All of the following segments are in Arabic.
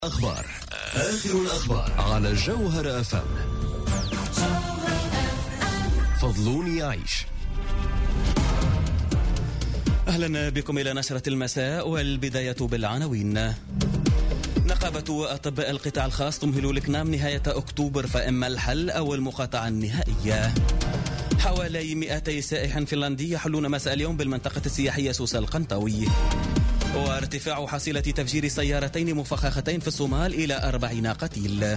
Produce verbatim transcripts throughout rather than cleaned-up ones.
أخبار آخر الأخبار على جوهر أف أم. فضلوني يعيش. أهلا بكم إلى نشرة المساء، والبداية بالعناوين. نقابة أطباء القطاع الخاص تمهل لكنام نهاية أكتوبر، فإما الحل أو المقاطعة النهائية. حوالي مئتي سائح فنلندي يحلون مساء اليوم بالمنطقة السياحية سوسة القنطوي. وارتفاع حصيلة تفجير سيارتين مفخختين في الصومال إلى أربعين قتيل.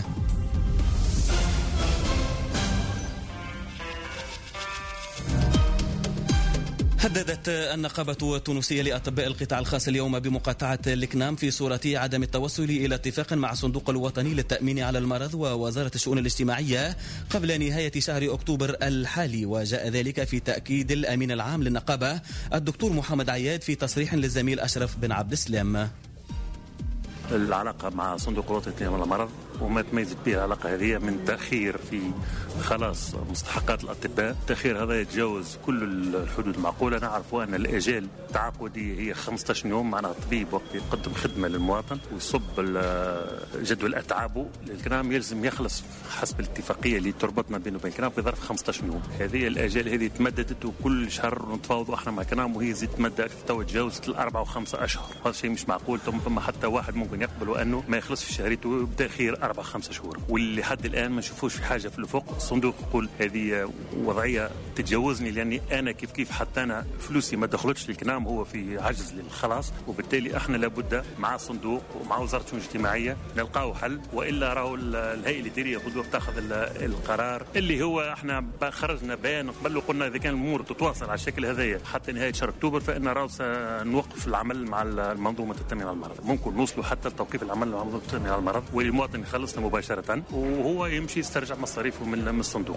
هددت النقابة التونسية لأطباء القطاع الخاص اليوم بمقاطعة الكنام في صورة عدم التوصل إلى اتفاق مع الصندوق الوطني للتأمين على المرض ووزارة الشؤون الاجتماعية قبل نهاية شهر أكتوبر الحالي. وجاء ذلك في تأكيد الأمين العام للنقابة الدكتور محمد عياد في تصريح للزميل أشرف بن عبد السلام. العلاقة مع صندوق الوطني للتأمين على المرض وما تميزت به العلاقة هذه من تأخير في خلاص مستحقات الأطباء. التأخير هذا يتجاوز كل الحدود المعقولة. نعرف أن الأجال التعاقدية هي خمسة عشر يوم، معناها الطبيب وقت يقدم خدمة للمواطن ويصب جدول أتعابه للكرام يلزم يخلص حسب الاتفاقية اللي تربطنا بينه وبين الكرام في ظرف خمسة عشر يوم. هذه الأجال هذه تمددت وكل شهر نتفاوضوا احنا مع الكرام وهي زيد تمدد تو تجاوزت الأربعة وخمسة أشهر. هذا شيء مش معقول. ثم حتى واحد ممكن يقبل أنه ما يخلص في شهريته ويبدأ خير أربعة خمسة شهور، واللي حد الآن ما نشوفوش في حاجة في الأفق. الصندوق يقول هذه وضعية تتجاوزني لأني أنا كيف كيف حتى أنا فلوسي ما دخلتش للكنام، هو في عجز للخلاص، وبالتالي احنا لابد مع الصندوق ومع وزارة الشؤون الاجتماعية نلقاو حل، وإلا راهو الهيئة الإدارية غدوة بتاخذ القرار اللي هو احنا خرجنا بيان قبل وقلنا إذا كان الأمور تتواصل على الشكل هذايا حتى نهاية شهر أكتوبر فإن راهو سنوقف العمل مع المنظومة التأمين على المرض. ممكن نوصلوا حتى لتوقيف العمل مع منظومة التأمين على المرض والمواطن يخلصنا مباشرة وهو يمشي يسترجع مصاريفه من الصندوق.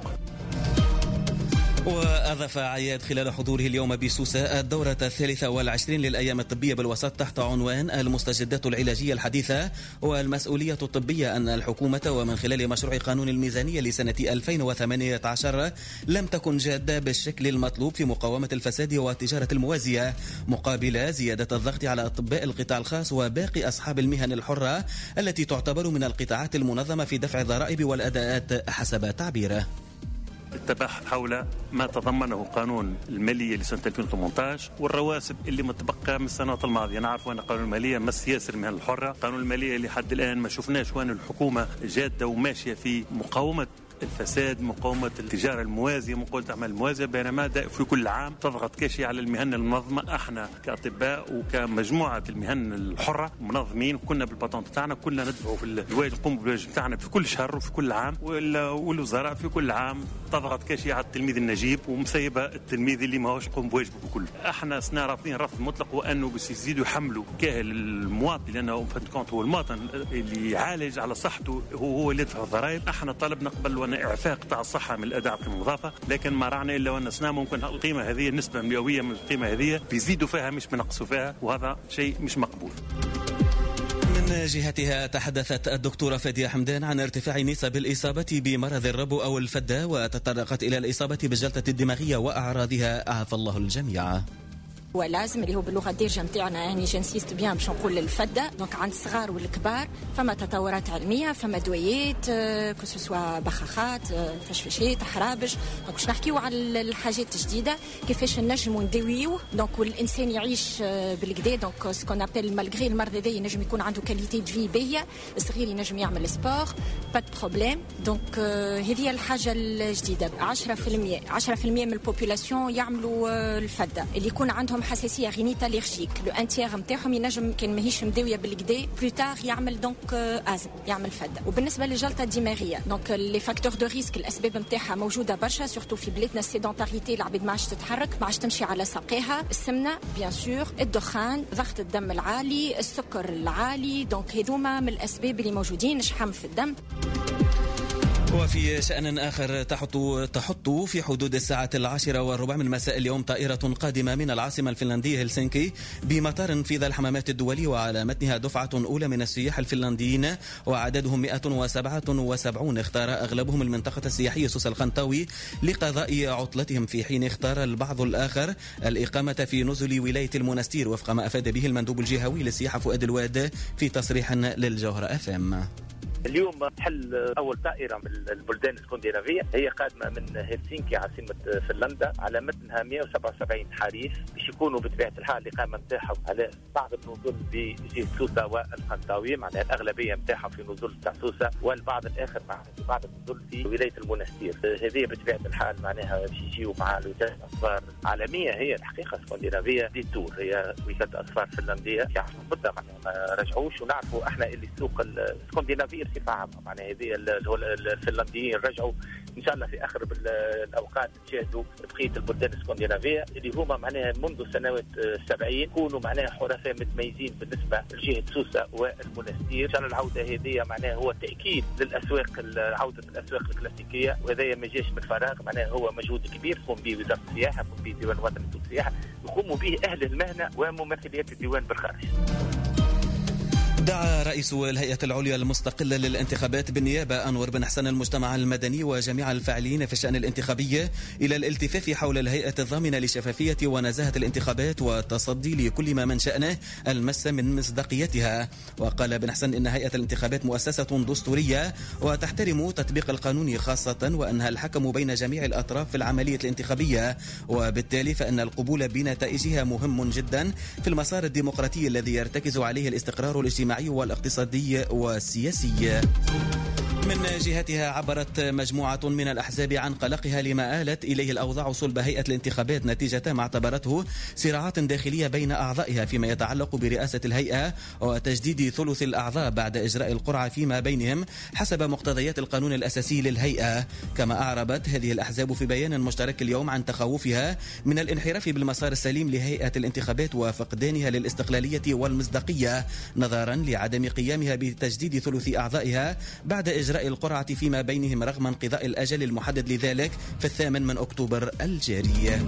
وأضاف عياد خلال حضوره اليوم بسوسة الدورة الثالثة والعشرين للأيام الطبية بالوسط تحت عنوان المستجدات العلاجية الحديثة والمسؤولية الطبية أن الحكومة ومن خلال مشروع قانون الميزانية لسنة ألفين وثمانية عشر لم تكن جادة بالشكل المطلوب في مقاومة الفساد والتجارة الموازية، مقابل زيادة الضغط على أطباء القطاع الخاص وباقي أصحاب المهن الحرة التي تعتبر من القطاعات المنظمة في دفع الضرائب والأداءات حسب تعبيره. التباحث حول ما تضمنه قانون المالية لسنة ألفين وثمانية عشر والرواسب اللي متبقى من السنوات الماضية. نعرف أن قانون المالية مس ياسر المهن الحرة، قانون المالية لحد الآن ما شفناش وأن الحكومة جادة وماشية في مقاومة الفساد، مقاومة التجارة الموازية، مقاومة الأعمال الموازية، بينما في كل عام تضغط كاشي على المهن المنظمة. احنا كأطباء وكمجموعة المهن الحرة منظمين كنا بالبطن تاعنا كنا ندفعوا في الواجب نقوم بالواجب تاعنا في كل شهر وفي كل عام، والوزراء في كل عام تضغط كاشي على التلميذ النجيب ومسيبة التلميذ اللي ما هوش يقوم بواجبه بكل. احنا سنا رافضين رفض مطلق وأنه بس يزيدوا يحملوا كاهل المواطن لأنه فهمت هو المواطن اللي يعالج على صحته هو هو اللي يدفع الضرائب. احنا طلبنا قبل إعفاء قطاع الصحة من الأداء القيمة المضافة، لكن ما رعنا إلا وأن سنا ممكن القيمة هذه النسبة مئوية من القيمة هذه بيزيدوا فيها مش بنقصوا فيها، وهذا شيء مش مقبول. من جهتها تحدثت الدكتورة فادية حمدان عن ارتفاع نسب الإصابة بمرض الربو أو الفدة، وتطرقت إلى الإصابة بالجلطة الدماغية وأعراضها عافى الله الجميع. ولازم اللي هو باللغه الدارجه نتاعنا يعني جنسيست بيان باش نقول الفده. دونك عند الصغار والكبار فما تطورات علميه، فما دويات كو سوا بخاخات فشفشات حرابج. دونك باش نحكيو على الحاجات الجديده كيفاش نجموا نداويوه دونك والانسان يعيش بالكدا. دونك سكون ابل مالغري المرض هذا ينجم يكون عنده كاليتي دو في باهيه، الصغير ينجم يعمل سبور با بروبليم. دونك هذه الحاجه الجديده. عشرة بالمئة عشرة بالمئة من البوبولاسيون يعملوا الفده اللي يكون عندهم حساسيه غينيت اليرجيك. لو انتيغ نتاعهم ينجم كان ماهيش مداويه بالكدا بلوتار يعمل دونك ازم يعمل فده. وبالنسبه للجلطه الدماغيه دونك لي فاكتور دو ريسك الاسباب نتاعها موجوده برشا سورتو في بلادنا. السيدونتاريتي العباد ما عادش تتحرك، ما عادش تمشي على ساقيها، السمنه بيان سور، الدخان، ضغط الدم العالي، السكر العالي. دونك هذوما من الاسباب اللي موجودين، شحم في الدم. وفي شأن آخر تحط تحط في حدود الساعة العاشرة والربع من مساء اليوم طائرة قادمة من العاصمة الفنلندية هلسنكي بمطار في ذا الحمامات الدولي، وعلى متنها دفعة أولى من السياح الفنلنديين وعددهم مئة وسبعة وسبعين. اختار أغلبهم المنطقة السياحية سوسة الخنطاوي لقضاء عطلتهم، في حين اختار البعض الآخر الإقامة في نزل ولاية المنستير، وفق ما أفاد به المندوب الجهوي للسياحة فؤاد الواد في تصريح للجوهرة أف ام. اليوم تحل أول طائرة من البلدان الاسكندنافية، هي قادمة من هلسنكي عاصمة فنلندا، على متنها مئة وسبعة وسبعين حريف، باش يكونوا بطبيعة الحال الإقامة نتاعهم على بعض النزول بجهة سوسة والخنطاوي، معناها الأغلبية نتاعهم في نزول تاع سوسة، والبعض الآخر مع بعض النزول في ولاية المنستير. هذه بطبيعة الحال معناها باش يجيو مع وجهة أسفار عالمية، هي الحقيقة اسكندنافية دي تور، هي وجهة أسفار فنلندية يعرفوا مدة معناها ما رجعوش، ونعرفوا احنا اللي السوق الاسكندنافية معناها هذه الفنلنديين رجعوا ان شاء الله في اخر الاوقات نشاهدوا بقيه البلدان الاسكندنافيه اللي هما معناها منذ سنوات السبعين يكونوا معناها حرفاء متميزين بالنسبه لجهه سوسه والمنستير. ان شاء الله العوده هذه معناها هو تاكيد للاسواق، عوده الاسواق الكلاسيكيه، وهذا ما جاش من فراغ، معناها هو مجهود كبير تقوم به وزاره السياحه، تقوم به الديوان الوطني للسياحه، يقوموا به اهل المهنه وممثليات الديوان بالخارج. دعا رئيس الهيئة العليا المستقلة للانتخابات بالنيابة أنور بن حسن المجتمع المدني وجميع الفاعلين في الشأن الانتخابي إلى الالتفاف حول الهيئة الضامنة لشفافية ونزاهة الانتخابات والتصدي لكل ما من شأنه المس من مصداقيتها. وقال بن حسن إن هيئة الانتخابات مؤسسة دستورية وتحترم تطبيق القانون خاصة، وأنها الحكم بين جميع الأطراف في العملية الانتخابية، وبالتالي فإن القبول بنتائجها مهم جدا في المسار الديمقراطي الذي يرتكز عليه الاستقرار الاجتماعي والاقتصادي والسياسي. من جهتها عبرت مجموعة من الأحزاب عن قلقها لما آلت إليه الأوضاع صلب هيئة الانتخابات نتيجة ما اعتبرته صراعات داخلية بين أعضائها فيما يتعلق برئاسة الهيئة وتجديد ثلث الأعضاء بعد إجراء القرعة فيما بينهم حسب مقتضيات القانون الأساسي للهيئة. كما أعربت هذه الأحزاب في بيان مشترك اليوم عن تخوفها من الانحراف بالمسار السليم لهيئة الانتخابات وفقدانها للاستقلالية والمصداقية نظرا لعدم قيامها بتجديد ثلث أعضائها بعد إجراء القرعة فيما بينهم رغم انقضاء الأجل المحدد لذلك في الثامن من أكتوبر الجاري.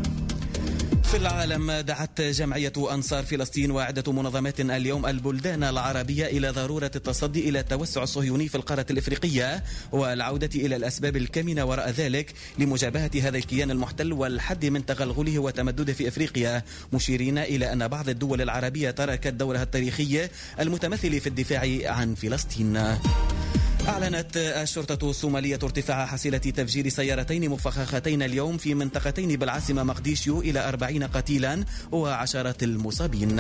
في العالم دعت جمعية أنصار فلسطين وعدة منظمات اليوم البلدان العربية إلى ضرورة التصدي إلى التوسع الصهيوني في القارة الإفريقية والعودة إلى الأسباب الكامنة وراء ذلك لمجابهة هذا الكيان المحتل والحد من تغلغله وتمدده في أفريقيا، مشيرين إلى أن بعض الدول العربية تركت دورها التاريخي المتمثل في الدفاع عن فلسطين. أعلنت الشرطة الصومالية ارتفاع حصيلة تفجير سيارتين مفخختين اليوم في منطقتين بالعاصمة مقديشيو إلى أربعين قتيلا وعشرات المصابين.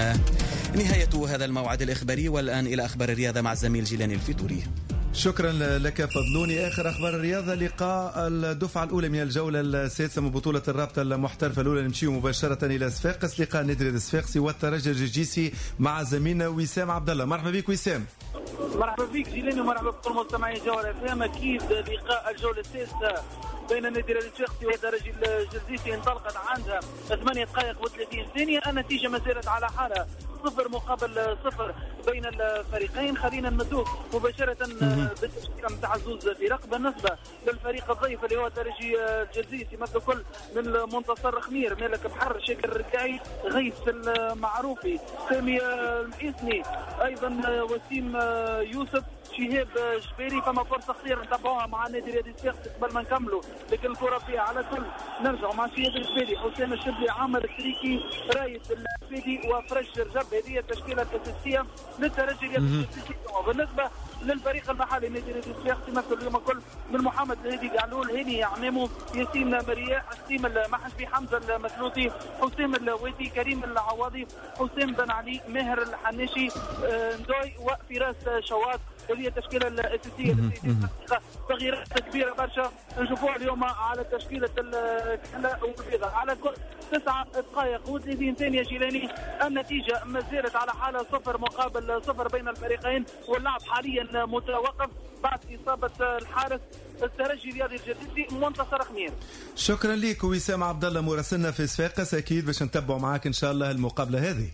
نهاية هذا الموعد الإخباري، والآن إلى أخبار الرياضة مع الزميل جيلاني الفيتوري. شكرا لك فضلوني. آخر أخبار الرياضة، لقاء الدفعة الأولى من الجولة السادسة من بطولة الرابطة المحترفة الأولى، نمشي مباشرة إلى صفاقس، لقاء نادي الصفاقسي والترجي الجيجيسي مع زميلنا وسام عبد الله. مرحبا بك وسام. مرحبا بك جيلاني ومرحبا بكل مستمعي جوهر اف ام. اكيد لقاء الجوله السادسه بين النادي الصفاقسي والترجي الجزيري انطلقت عندها ثمانية دقائق وثلاثين ثانيه، النتيجه ما زالت على حالها صفر مقابل صفر بين الفريقين. خلينا نمدوك مباشره بالتشكيله نتاع زوز فرق. بالنسبه للفريق الضيف اللي هو الترجي الجزيري يمثل كل من منتصر خمير، مالك بحر، شاكر الركاعي، غيث المعروفي، سامي المحيسني، ايضا وسيم يوسف، شهاب جبيري. فما فرصه خطيره نتابعوها مع النادي الرياضي الصفاقسي قبل ما نكملوا، لكن الكره فيها على كل نرجعوا مع شهاب الجبيري، حسام الشبلي، عامر التريكي، رايد الفيدي وفرج رجب. هذه التشكيله الاساسيه للترجي الرياضي. بالنسبه للفريق المحلي النادي الرياضي الصفاقسي يمثل اليوم كل من محمد الهادي قعلول، هاني عمامو، ياسين مرياح، حسيم المحشبي، حمزه المثلوثي، حسام الوادي، كريم العواضي، حسام بن علي، ماهر الحناشي، ندوي وفراس شواط. هذه التشكيله الاساسيه تغييرات كبيره برشا نشوفوها اليوم على تشكيله الكحله والبيضاء. على كل تسعة دقائق وثلاثين ثانيه جيلاني، النتيجه ما زالت على حاله صفر مقابل صفر بين الفريقين، واللعب حاليا متوقف بعد اصابه الحارس الترجي الرياضي الجزيري منتصر خمير. شكرا لك وسام عبد الله مراسلنا في صفاقس، اكيد باش نتبعوا معاك ان شاء الله المقابله هذه.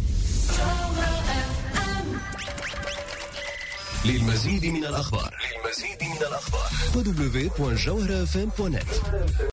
للمزيد من الأخبار للمزيد من الأخبار دبليو دبليو دبليو دوت جوهرة اف ام دوت نت.